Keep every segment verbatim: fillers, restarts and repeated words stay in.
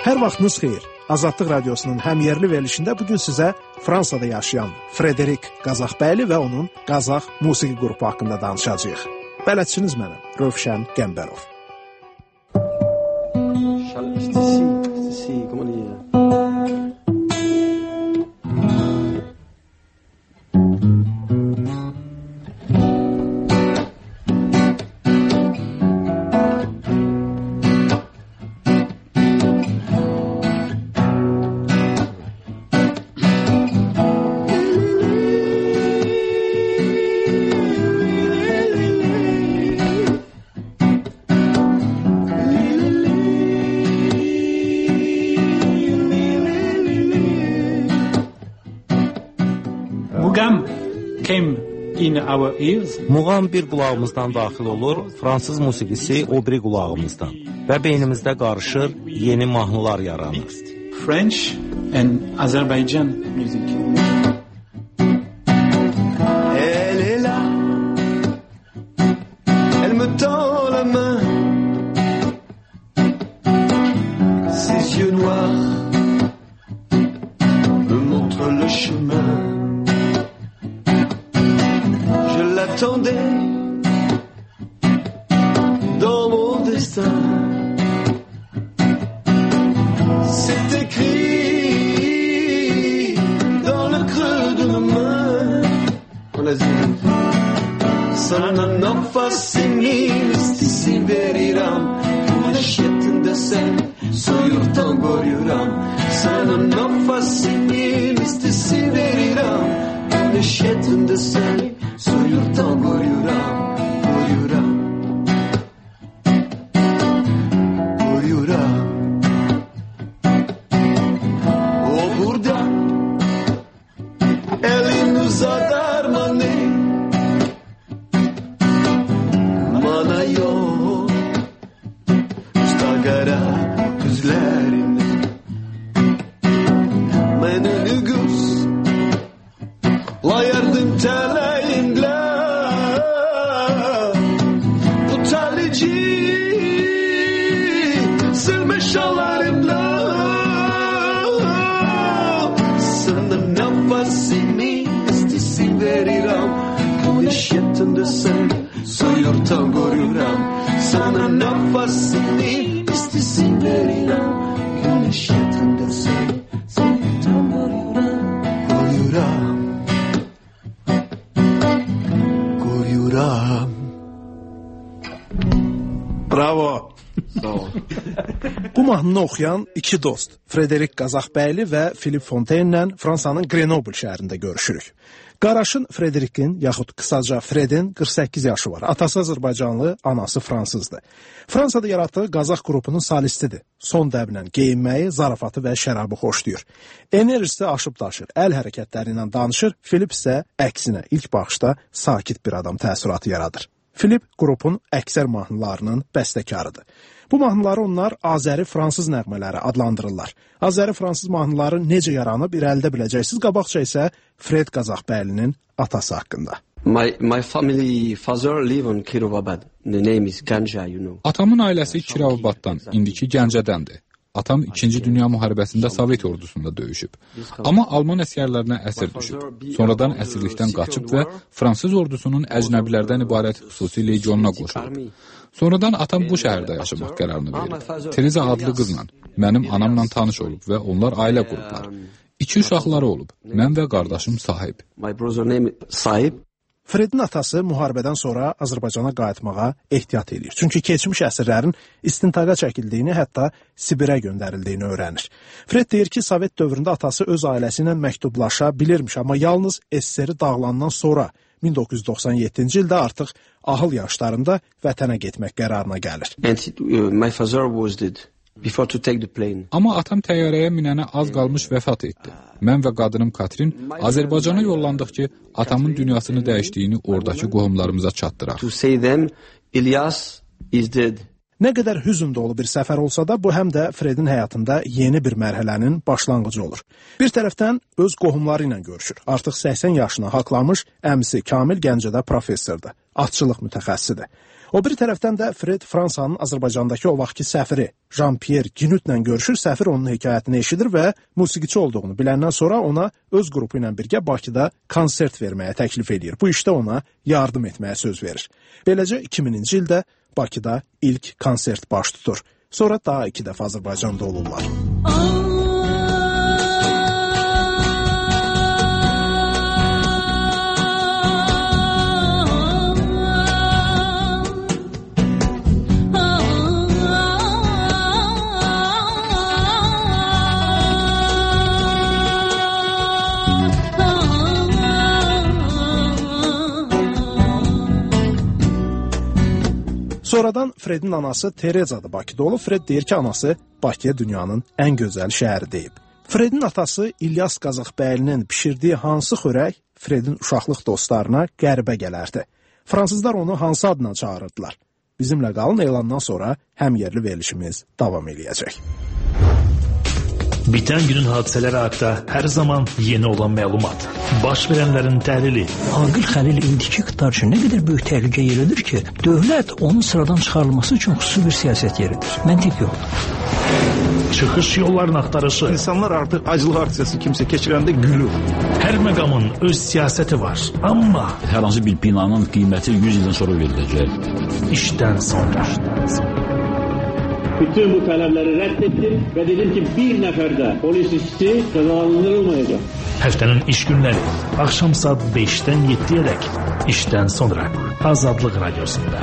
Hər vaxtınız xeyir. Azadlıq Radiosunun həmyerli verilişində bugün sizə Fransada yaşayan Frédéric Qazaxbəyli və onun Qazax musiqi qrupu haqqında danışacağıq. Bələdçiniz mənim, Rövşən Qəmbərov. Muğam bir qulağımızdan daxil olur, fransız musiqisi o biri qulağımızdan və beynimizdə qarışır, yeni mahnılar yaranır. French and Azerbaijan music. Elle est là, elle me tend la main, ses yeux noirs me montrent le chemin. J'attendais dans mon destin. C'est écrit dans le creux de ma main. Sana nefesimiz veriram, güneşinde sen soyurtan görüyorum. Sana nefesimiz veriram, güneşinde sen soyurtan görüyorum, görüyorum, görüyorum. O burada elini uzadar mani, bana yok usta kara gözlerini. Beni nügus la yardım teleyimle, utalici silme şalarımla. Sana nefesimi istisi veriram, güneş yatında sen soyurtan görüyorum. Sana nefesimi istisi veriram, güneş yatında sen soyurtan görüyorum, görüyorum. Bravo. Bu mahnını oxuyan iki dost, Frédéric Qazaxbəyli və Philippe Fontaine ilə Fransanın Grenoble şəhərində görüşürük. Qaraşın Frédéric'in, yaxud qısaca Fredin qırx səkkiz yaşı var. Atası Azərbaycanlı, anası fransızdır. Fransada yaratdığı Qazax qrupunun solistidir. Son dəblə geyinməyi, zarafatı və şərabı xoşlayır. Enerjisi aşıb daşır, əl hərəkətləri ilə danışır. Philippe isə əksinə ilk baxışda sakit bir adam təəssüratı yaradır. Philippe qrupun əksər mahnılarının bəstəkarıdır. Bu mahnıları onlar Azəri-Fransız nəğmələri adlandırırlar. Azəri-Fransız mahnıları necə yaranıb irəlidə biləcəksiniz. Qabaqca isə Fred Qazaxbəylinin atası haqqında. My, my family father live on Kirovabad. The name is Ganja, you know. Atamın ailəsi Kirovabaddan, indiki Gəncədəndir. Atam ikinci Dünya müharibəsində Sovet ordusunda döyüşüb. Amma Alman əsgərlərinə əsir düşüb. Sonradan əsirlikdən qaçıb və Fransız ordusunun əcnəbilərdən ibarət xüsusi legionuna qoşulub. Sonradan atam bu şəhərdə yaşamaq qərarını verib. Tereza adlı qızla, mənim anamla tanış olub və onlar ailə qurublar. İki uşaqları olub, mən və qardaşım Sahib. My brother name Sahib. Fredin atası müharibədən sonra Azərbaycana qayıtmağa ehtiyat edir. Çünki keçmiş əsirlərin istintaqa çəkildiyini, hətta Sibirə göndərildiyini öyrənir. Fred deyir ki, Sovet dövründə atası öz ailəsi ilə məktublaşa bilirmiş, amma yalnız S S R-i dağılandan sonra min doqquz yüz doxsan yeddinci ildə artıq ahıl yaşlarında vətənə getmək qərarına gəlir. And uh, my father was dead before to take the plane. Amma atam təyyarəyə minənə az qalmış vəfat etdi. Mən və qadınım Katrin Azərbaycana yollandıq ki, atamın dünyasını dəyişdiyini oradakı qohumlarımıza çatdıraq. To say them, İlyas is dead. Nə qədər hüzn dolu bir səfər olsa da, bu həm də Fredin həyatında yeni bir mərhələnin başlanğıcı olur. Bir tərəfdən öz qohumları ilə görüşür. Artıq səksən yaşına haqlamış əmisi Kamil Gəncədə professordur, atçılıq mütəxəssisidir. O bir tərəfdən də Fred Fransanın Azərbaycandakı o vaxtki səfiri Jean-Pierre Ginut'la görüşür, səfir onun hekayətini eşidir və musiqiçi olduğunu biləndən sonra ona öz qrupu ilə birgə Bakıda konsert verməyə təklif edir. Bu işdə ona yardım etməyə söz verir. Beləcə iki minci ildə Bakıda ilk konsert baş tutur. Sonra daha iki dəfə Azərbaycanda olurlar. Sonradan Fredin anası Tereza da Bakıda olub. Fred deyir ki, anası Bakıya dünyanın ən gözəl şəhəri deyib. Fredin atası İlyas Qazaxbəylinin pişirdiyi hansı xörək Fredin uşaqlıq dostlarına qəribə gələrdi. Fransızlar onu hansı adla çağırırdılar? Bizimlə qalın, elandan sonra həmyerli verilişimiz davam eləyəcək. Biten günün hadiseleri hakkında her zaman yeni olan məlumat. Baş verenlerin təhlili. Aqil Xəlil indiki iqtidar üçün nə qədər böyük təhlükə yeridir ki, dövlət onun sıradan çıxarılması üçün xüsusi bir siyasət yeridir. Məntiq yoxdur. Çıxış yollarının axtarışı. İnsanlar artıq acılıq aksiyası kimsə keçirəndə gülür. Hər məqamın öz siyasəti var. Amma hər hansı bir binanın qiyməti yüz ildən sonra veriləcək. İşdən sonra. İşdən sonra. Bütün bu tələbləri rədd etdim və dedim ki, bir nəfər də polis işçisi cəzalandırılmayacaq. Həftənin iş günləri axşam saat beşdən yeddiyədək işdən sonra Azadlıq Radiosunda.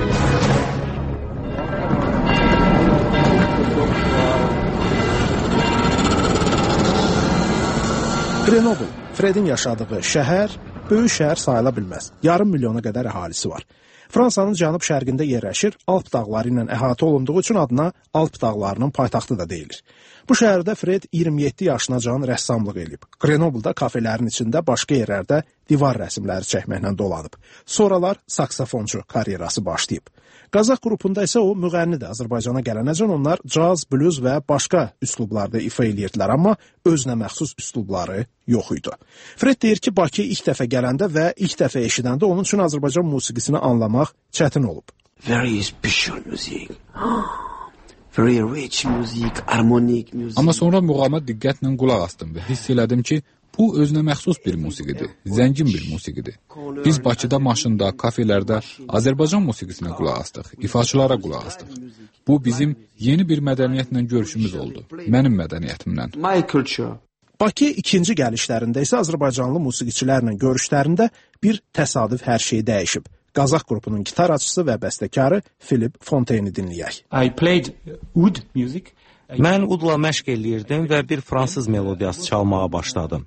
Grenoble, Fredin yaşadığı şəhər, böyük şəhər sayıla bilməz. Yarım milyona qədər əhalisi var. Fransanın cənub-şərqində yerləşir, Alp dağları ilə əhatə olunduğu üçün adına Alp dağlarının paytaxtı da deyilir. Bu şəhərdə Fred iyirmi yeddi yaşınacan rəssamlıq eləyib. Grenoble'da kafelerin içində başqa yerlərdə divar rəsmləri çəkməklə dolanıb. Sonralar saksafonçu karyerası başlayıb. Qazax qrupunda isə o müğənnidir. Azərbaycana gələnəcən onlar caz, blues və başqa üslublarda ifa eləyirdilər, amma özünə məxsus üslubları yox idi. Fred deyir ki, Bakıya ilk dəfə gələndə və ilk dəfə eşidəndə onun üçün Azərbaycan musiqisini anlamaq çətin olub. Very special music. Very rich music, harmonic music. Amma sonra muğama diqqətlə qulaq asdım və hiss elədim ki, bu özünə məxsus bir musiqidir, zəngin bir musiqidir. Biz Bakıda, maşında, kafelərdə Azərbaycan musiqisinə qulaq astıq, ifaçılara qulaq astıq. Bu bizim yeni bir mədəniyyətlə görüşümüz oldu, mənim mədəniyyətimlə. My culture. Bakı ikinci gəlişlərində isə Azərbaycanlı musiqiçilərlə görüşlərində bir təsadüf hər şey dəyişib. Qazax qrupunun gitaracısı və bəstəkarı Philip Fontaine'i dinləyək. I played oud music. Mən udla məşq eləyirdim və bir fransız melodiyası çalmağa başladım.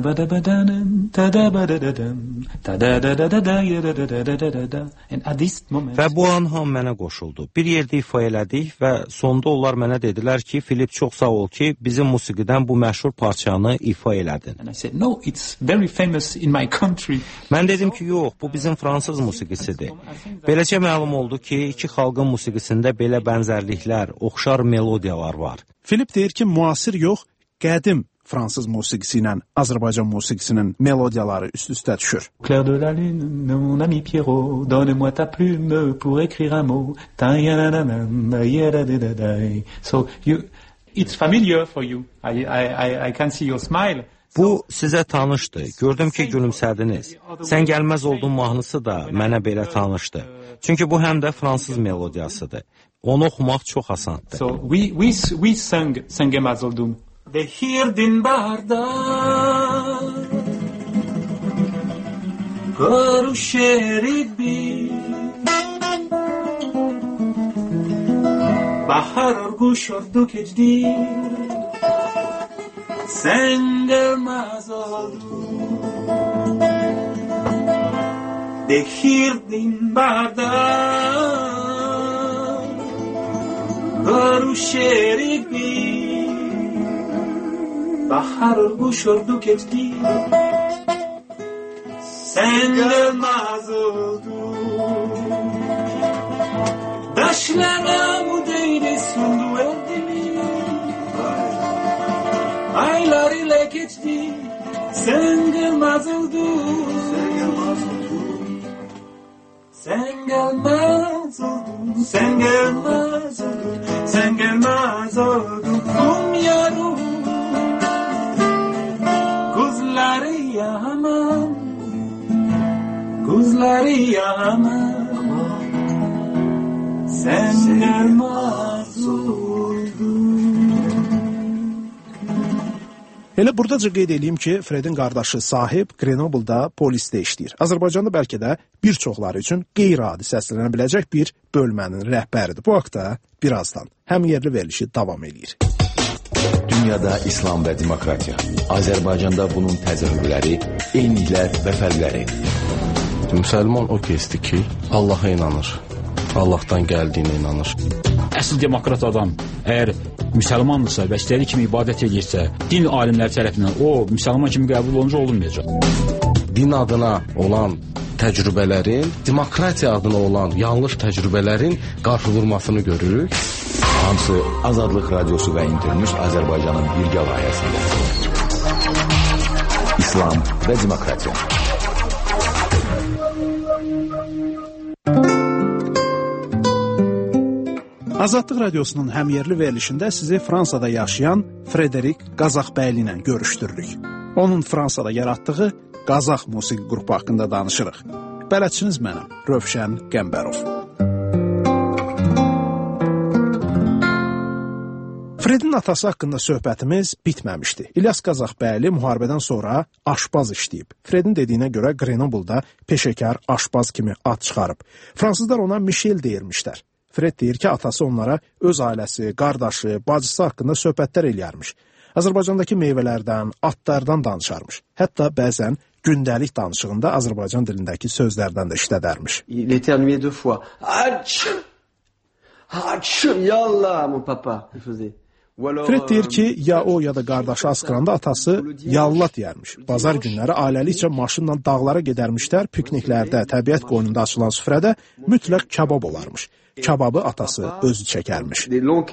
Və bu an ham mənə qoşuldu. Bir yerdə ifa elədik və sonda onlar mənə dedilər ki, Filip, çox sağ ol ki, bizim musiqidən bu məşhur parçanı ifa elədin. Mən dedim ki, yox, bu bizim fransız musiqisidir. Beləcə məlum oldu ki, iki xalqın musiqisində belə bənzərliklər, oxşar melodiyalar var. Filip deyir ki, müasir yox, qədim fransız musiqisi ilə Azərbaycan musiqisinin melodiyaları üst-üstə düşür. Clair de la lune, mon ami Pierrot, donne-moi ta plume pour écrire un mot. So you, it's familiar for you. I, I, I can see your smile. Bu sizə tanışdır. Gördüm ki, gülümsədiniz. Sən gəlməz oldun mahnısı da mənə belə tanışdı. Çünki bu həm də fransız melodiyasıdır. Onu oxumaq çox asandır. So we we we sang sangemaz oldum. De hirdin barda görüşerik bir bahar guşurdu keçdi sangemaz oldum. De hirdin barda görüşerik bir bahar guşurdu keçdi sen gelmez oldun daşlara mı değdi sundu eldimi aylar ile geçti sen gelmez oldun Sen gelmez oldun, sen gelmez oldun, sen gelmez oldun kum yarım. Kuzları yaman, kuzları yaman, sen gelmez oldun. Elə buradaca qeyd edeyim ki, Fredin qardaşı Sahib Grenoble'da polisdə işləyir. Azərbaycanda bəlkə də bir çoxları üçün qeyri-adi səslənə biləcək bir bölmənin rəhbəridir. Bu haqda birazdan həm yerli verilişi davam eləyir. Dünyada İslam və demokratiya. Azərbaycanda bunun təzahürləri, eyniliklər və fərqləri. Müsəlman o kəsdir ki, Allaha inanır. Allahdan gəldiyinə inanır. Əsl demokrat adam əgər müsəlmandırsa və istədiyi kimi ibadət edirsə, din alimləri tərəfindən o müsəlman kimi qəbul olunca olunmayacaq. Din adına olan təcrübələrin, demokratiya adına olan yanlış təcrübələrin qarşı vurmasını görürük. Hamısı Azadlıq Radiosu və İnternews Azərbaycanın birgə layihəsində. İslam və demokratiya. Azadlıq Radiosunun həmyerli verilişində sizi Fransada yaşayan Frederik Qazaxbəyli ilə görüşdürürük. Onun Fransada yaratdığı Qazax musiqi qrupu haqqında danışırıq. Bələdçiniz mənəm, Rövşən Qəmbərov. Fredin atası haqqında söhbətimiz bitməmişdi. İlyas Qazaxbəyli müharibədən sonra aşpaz işləyib. Fredin dediyinə görə Grenoble'da peşəkar aşpaz kimi ad çıxarıb. Fransızlar ona Michel deyirmişlər. Fred deyir ki, atası onlara öz ailəsi, qardaşı, bacısı haqqında söhbətlər eləyərmiş. Azərbaycandakı meyvələrdən, atlardan danışarmış. Hətta bəzən gündəlik danışığında Azərbaycan dilindəki sözlərdən də işlədərmiş. Il éternuait deux fois. Achou! Achou! Yallah, mon papa, il faisait. Fred deyir ki, ya o ya da qardaşı asqıranda atası yallah deyərmiş. Bazar günləri ailəlikcə maşınla dağlara gedərmişlər, pikniklərdə, təbiət qoynunda açılan süfrədə mütləq kabab olarmış. Kababı atası özü çəkərmiş.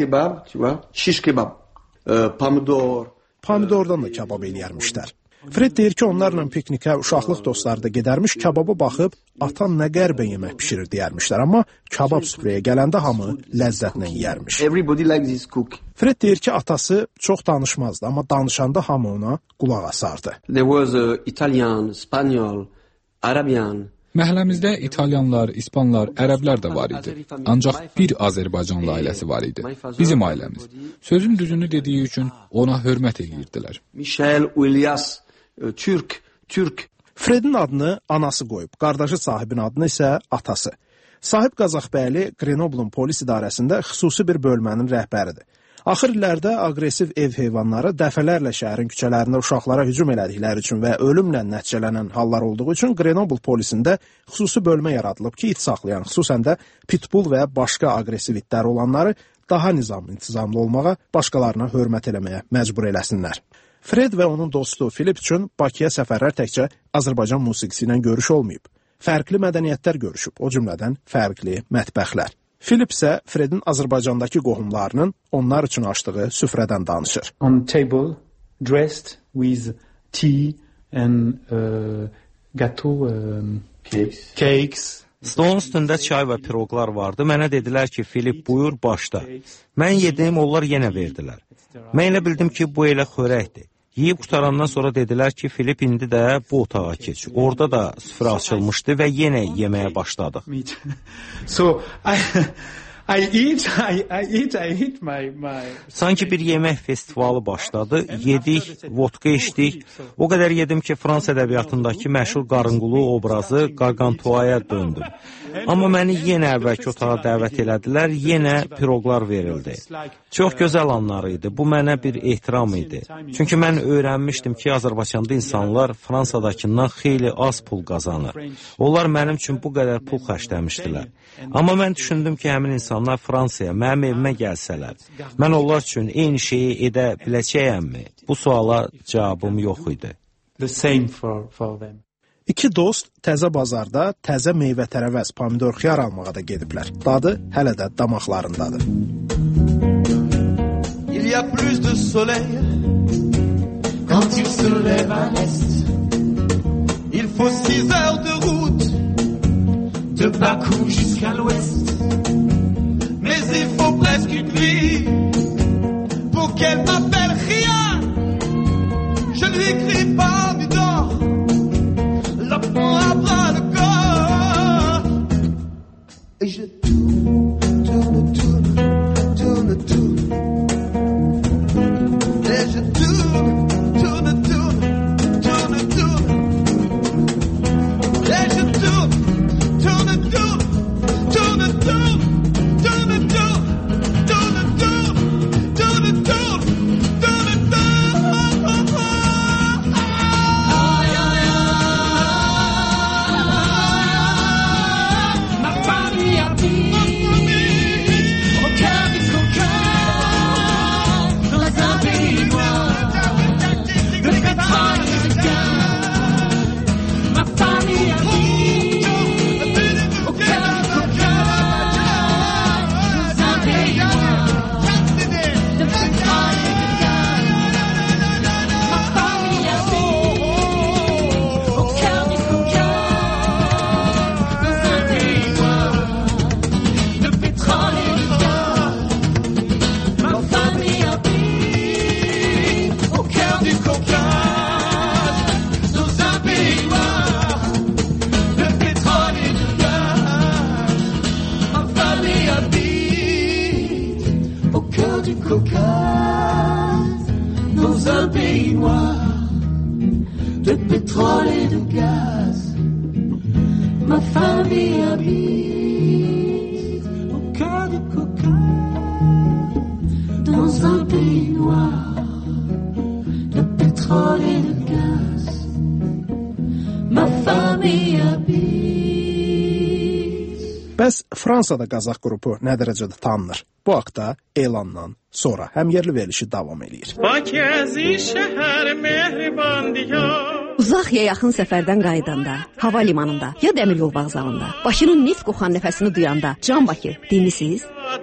Pomidordan da kabab eləyərmişlər. Fred deyir ki, onlarla piknikə uşaqlıq dostları da gedərmiş, kababa baxıb, atan nə qəribə yemək pişirir deyərmişlər, amma kabab süfrəyə gələndə hamı ləzzətlə yeyərmiş. Fred deyir ki, atası çox danışmazdı, amma danışanda hamı ona qulaq asardı. There was uh, Italian, Spanyol, Arabian. Məhəlləmizdə İtalyanlar, İspanlar, Ərəblər də var idi. Ancaq bir Azərbaycanlı ailəsi var idi. Bizim ailəmiz. Sözün düzünü dediyi üçün ona hörmət edirdilər. Michel, İlyas, Türk, Türk. Fredin adını anası qoyub, qardaşı Sahibin adını isə atası. Sahib Qazaxbəyli Grenoble'un polis idarəsində xüsusi bir bölmənin rəhbəridir. Axır illərdə aqressiv ev heyvanları dəfələrlə şəhərin küçələrində uşaqlara hücum elədikləri üçün və ölümlə nəticələnən hallar olduğu üçün Grenoble polisində xüsusi bölmə yaradılıb ki, it saxlayan, xüsusən də pitbull və başqa aqressiv itləri olanları daha nizam-intizamlı olmağa, başqalarına hörmət eləməyə məcbur eləsinlər. Fred və onun dostu Filip üçün Bakıya səfərlər təkcə Azərbaycan musiqisi ilə görüş olmayıb. Fərqli mədəniyyətlər görüşüb, o cümlədən fərqli mətbəxlər. Filip isə Fredin Azərbaycandakı qohumlarının onlar üçün açdığı süfrədən danışır. On table, dressed with tea and uh, gâteau, um, cakes. cakes. Stolun üstündə çay və piroqlar vardı. Mənə dedilər ki, Filip, buyur, başla. Mən yedim, onlar yenə verdilər. Mən elə bildim ki, bu elə xörəkdir. Yeyib qutarandan sonra dedilər ki, Filip, indi də bu otağa keç. Orada da süfrə açılmışdı və yenə yeməyə başladıq. So, I, I eat, I, I eat, I eat my, my... Sanki bir yemək festivalı başladı. Yedik, vodka içdik. O qədər yedim ki, Frans ədəbiyyatındakı məşhur qarınqulu obrazı Qarqantuaya döndüm. Amma məni yenə əvvəlki otağa dəvət elədilər, yenə piroqlar verildi. Çox gözəl anlar idi, bu mənə bir ehtiram idi. Çünki mən öyrənmişdim ki, Azərbaycanda insanlar Fransadakından xeyli az pul qazanır. Onlar mənim üçün bu qədər pul xərcləmişdilər. Amma mən düşündüm ki, həmin insanlar Fransaya, mənim evimə gəlsələr, mən onlar üçün eyni şeyi edə biləcəyəmmi? Bu suala cavabım yox idi. The same for, for them. İki dost təzə bazarda təzə meyvə-tərəvəz, pomidor, xiyar almağa da gediblər. Dadı hələ də damaqlarındadır. Il y a plus de soleil quand il se lève à l'est. Il faut six heures de route de Bakou jusqu'à l'ouest. Mais il faut presque une nuit pour qu'elle m'appelle Ria. Je lui crie pas du dehors, la prends à bras le corps. Et je tourne, tourne, tourne, tourne, tourne. Et je tourne, tourne, tourne, tourne, tourne. Et je tourne, tourne, tourne, tourne, tourne, tourne, tourne, tourne, tourne, tourne, tourne. De pétrole et de gaz, ma famille habite au cœur du Caucase, dans un pays noir. De pétrole et de gaz, ma famille habite. Bəs Fransada Qazax qrupu nə dərəcədə tanınır? Bu haqda elandan sonra həm yerli verilişi davam edir. Uzaq ya yaxın səfərdən qayıdanda, hava limanında ya dəmir yol vağzalında, Bakının neft qoxan nəfəsini duyanda, Can Bakı dinlisiz?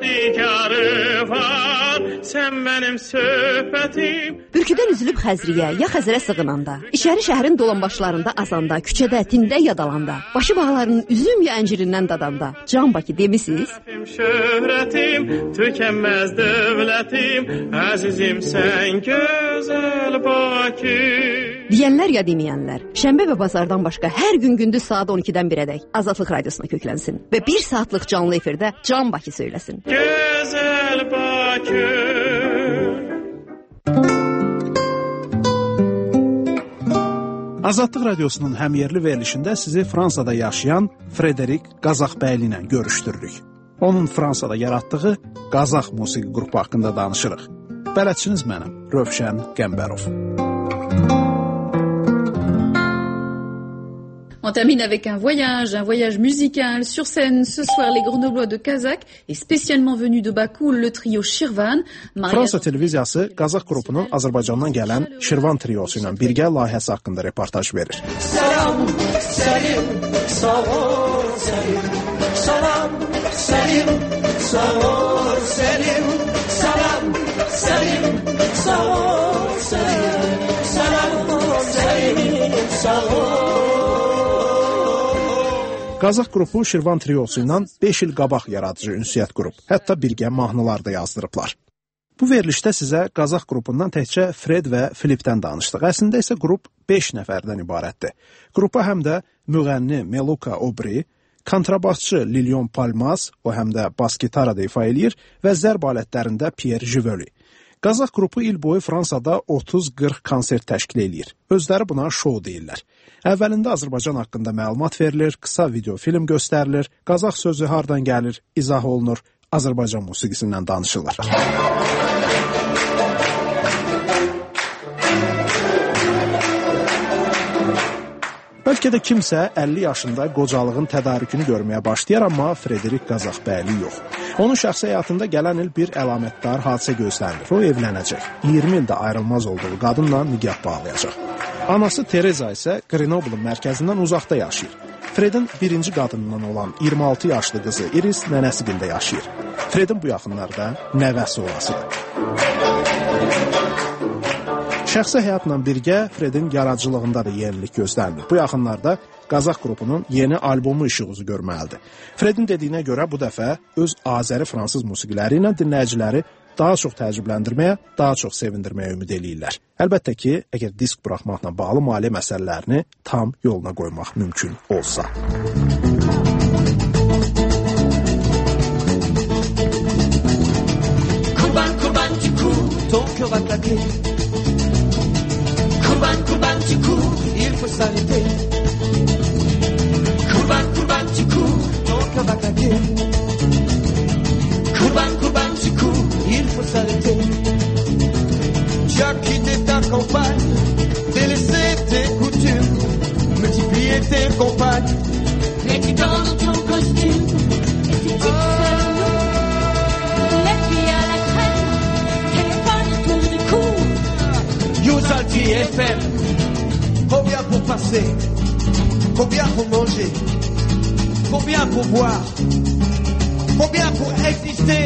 Sən mənim söhbətim. Bürküdən üzülüb Xəzriyə ya Xəzərə sığınanda, İçəri şəhərin dolanbaşlarında azanda, küçədə, tində yadalanda, başı bağlarının üzüm ya əncirindən dadanda, Can Bakı demisiz? Şöhrətim, tükənməz dövlətim, əzizim sən gözəl Bakı. Deyənlər ya deməyənlər, şənbə və bazardan başqa hər gün gündüz saat on ikidən birədək Azadlıq radiosuna köklənsin və bir saatlıq canlı efirdə Can Bakı söyləsin. Gözəl Bakı. Azadlıq radiosunun həmyerli verilişində sizi Fransada yaşayan Frederik Qazaxbəyli ilə görüşdürürük. Onun Fransada yaratdığı Qazax musiqi qrupu haqqında danışırıq. Bələdçiniz mənim, Rövşən Qəmbərov. On termine avec un voyage, un voyage musical. Sur scène, ce soir, les Grenoblois de Kazakh et spécialement venus de Bakou, le trio Şirvan. Fransa televiziyası Qazax qrupunun Azərbaycandan gələn Şirvan triosu ilə birgə layihəsi haqqında reportaj verir. Salam, salim, sağ ol, salim. Salam, salim, sağ ol, salim. Salam, salim, sağ ol, salim. Salam, salim, sağ ol. Qazax qrupu Şirvan triosu ilə beş il qabaq yaradıcı ünsiyyət qrup, hətta birgə mahnılar da yazdırıblar. Bu verilişdə sizə Qazax qrupundan təkcə Fred və Filipdən danışdıq. Əslində isə qrup beş nəfərdən ibarətdir. Qrupa həm də müğənni Meluka Obri, kontrabasçı Lilion Palmas, o həm də bas gitarada ifa eləyir və zərb alətlərində Pierre Jivoli. Qazax qrupu il boyu Fransada otuz qırx konsert təşkil eləyir. Özləri buna şou deyirlər. Əvvəlində Azərbaycan haqqında məlumat verilir, qısa video film göstərilir, Qazax sözü hardan gəlir, izah olunur, Azərbaycan musiqisindən danışılır. Bəlkə də kimsə əlli yaşında qocalığın tədarükünü görməyə başlayar, amma Frederik Qazaxbəyli yox. Onun şəxsi həyatında gələn il bir əlamətdar hadisə gözlənilir. O evlənəcək. iyirmi ildə ayrılmaz olduğu qadınla nigah bağlayacaq. Anası Tereza isə Grenoblun mərkəzindən uzaqda yaşayır. Fredin birinci qadından olan iyirmi altı yaşlı qızı Iris nənəsigildə yaşayır. Fredin bu yaxınlarda nəvəsi olasıdır. Şəxsi həyatla birgə Fredin yaradıcılığında da yenilik gözlənilir. Bu yaxınlarda Qazax qrupunun yeni albomu işıq üzü görməlidir. Fredin dediyinə görə bu dəfə öz Azəri-fransız musiqiləri ilə dinləyiciləri daha çox təəccübləndirməyə, daha çox sevindirməyə ümid eləyirlər. Əlbəttə ki, əgər disk buraxmaqla bağlı maliyyə məsələlərini tam yoluna qoymaq mümkün olsa. Kurban kurban ciku, ton cœur va claquer. Kurban kurban ciku, il faut s'arrêter. Kurban kurban ciku, ton cœur va claquer. Kurban kurban ciku, il faut s'arrêter. Tu as quitté ta campagne, délaissé tes coutumes, multiplié tes compagnes. Mais tu dors dans ton costume, et si tu fais les filles à la crème, téléphone autour du cou. Yousalti F M, combien pour passer, combien pour manger, combien pour boire, combien pour exister.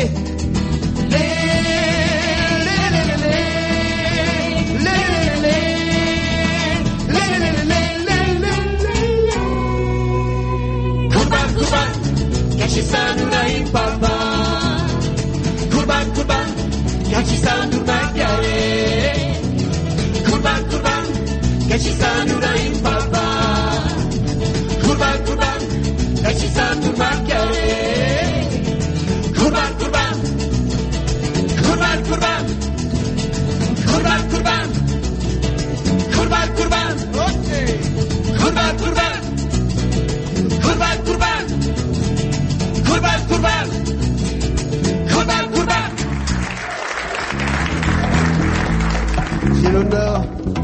Kurban kurban, gerçekten durayım baba. Kurban kurban, gerçekten durmak gerek. Kurban kurban, gerçekten durayım baba. Kurban kurban, gerçekten durmak gerek. Kurban kurban, kurban kurban, kurban kurban, kurban kurban, okey. Kurban kurban, kurban kurban, kurban kurban, kurban kurban. J'ai l'honneur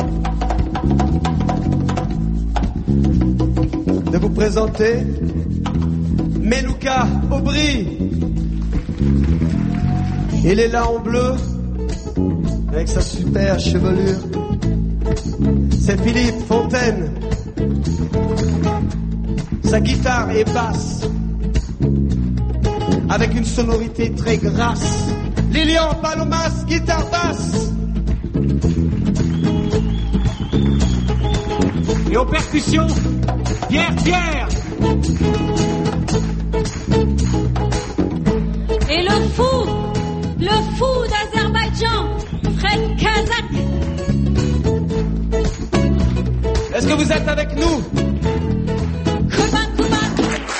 de vous présenter Melouka Aubry. Il est là en bleu, avec sa super chevelure. C'est Philippe Fontaine. Sa guitare est basse, avec une sonorité très grasse. Lilian Palomas, guitare basse. Et aux percussions, Pierre Pierre. Et le fou, le fou d'Azerbaïdjan, Fred Kazak. Est-ce que vous êtes avec nous? Kurban kurban.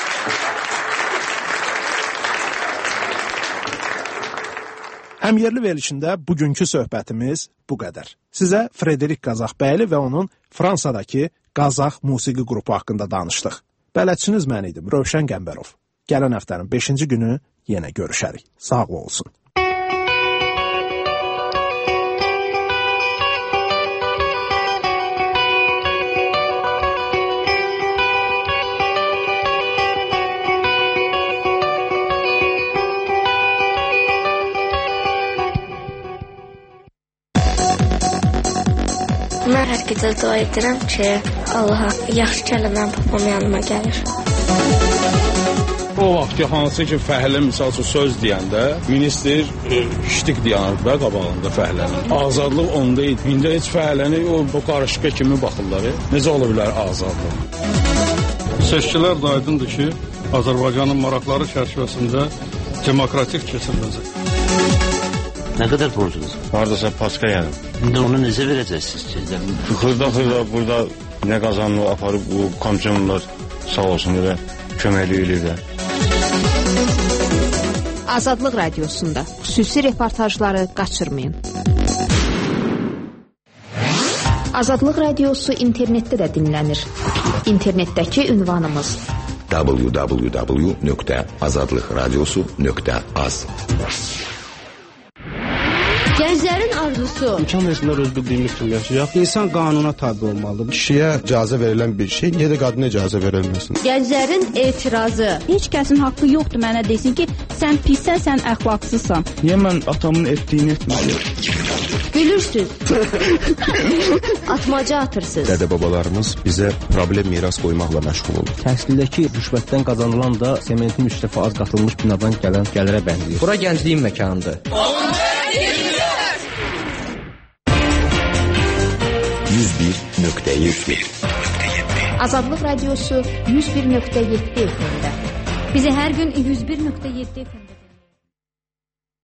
Həmyerli verilişində bugünkü söhbətimiz bu qədər. Sizə Frederik Qazaxbəyli və onun Fransadakı Qazax musiqi qrupu haqqında danışdıq. Bələdçiniz mən idim, Rövşən Qəmbərov. Gələn həftənin beşinci günü yenə görüşərik. Sağ olsun. Mən hər gecə dua edirəm ki, Allaha yaxşı gələn papam yanıma gəlir. O vaxt ki, hansı ki, fəhlə misal üçün söz deyəndə, minister e, ştik deyənir və qabağında fəhlənin. Azadlıq onda idi. İndi heç fəhləni o, o qarışqa kimi baxırlar. E? Necə ola bilər azadlıq? Seçkilər da aydındır ki, Azərbaycanın maraqları çərçivəsində demokratik keçiriləcək. Nə qədər borcunuz var? Haradasa paska yəni. İndi onu necə verəcəksiniz ki? Xırda xırda burada nə qazanını aparıb bu komissiyonlar sağ olsun və köməkli eləyirlər. Azadlıq radiosunda xüsusi reportajları qaçırmayın. Azadlıq radiosu internetdə də dinlənir. İnternetdəki ünvanımız w w w nöqtə azadlıq radiosu nöqtə az. Gənclərin arzusu. İmkan versinlər öz bildiyimiz kimi yaşayaq. İnsan qanuna tabi olmalıdır. Kişiyə icazə verilən bir şey, niyə də qadına icazə verilməsin? Gənclərin etirazı. Heç kəsin haqqı yoxdur mənə desin ki, sən pissən, sən əxlaqsızsan. Niyə mən atamın etdiyini etməliyim? Gülürsüz. Atmaca atırsınız. Dədə-babalarımız bizə problem miras qoymaqla məşğul olur. Təhsildəki rüşvətdən qazanılan da sementin üç dəfə az qatılmış binadan gələn gəlirə bənzəyir. Bura gəncliyin məkanıdır. yüz bir nöqtə yeddi. Azadlıq Radiosu yüz bir nöqtə yeddi F M-də. Bizi hər gün yüz bir nöqtə yeddi F M